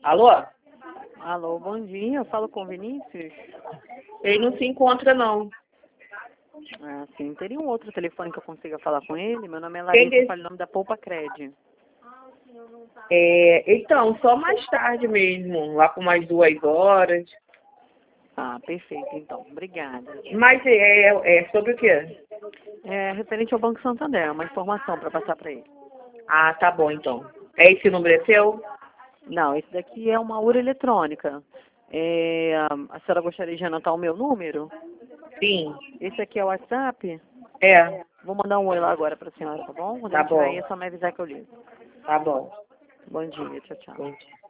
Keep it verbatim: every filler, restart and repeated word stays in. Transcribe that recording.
Alô? Alô, bom dia. Eu falo com o Vinícius. Ele não se encontra, não. Ah, sim. Teria um outro telefone que eu consiga falar com ele? Meu nome é Quem Larissa, que- eu falo o nome da Poupa Cred. É, então, só mais tarde mesmo, lá por mais duas horas. Ah, perfeito, então. Obrigada. Mas é, é, é sobre o quê? É referente ao Banco Santander, uma informação para passar para ele. Ah, tá bom, então. É esse número é seu? Não, esse daqui é uma urna eletrônica. É, a senhora gostaria de anotar o meu número? Sim. Esse aqui é o WhatsApp? É, Vou mandar um oi lá agora para a senhora, tá bom? Quando tá ele estiver bom. aí, é só me avisar que eu ligo. Tá bom. Bom dia, tchau, tchau. Bom dia.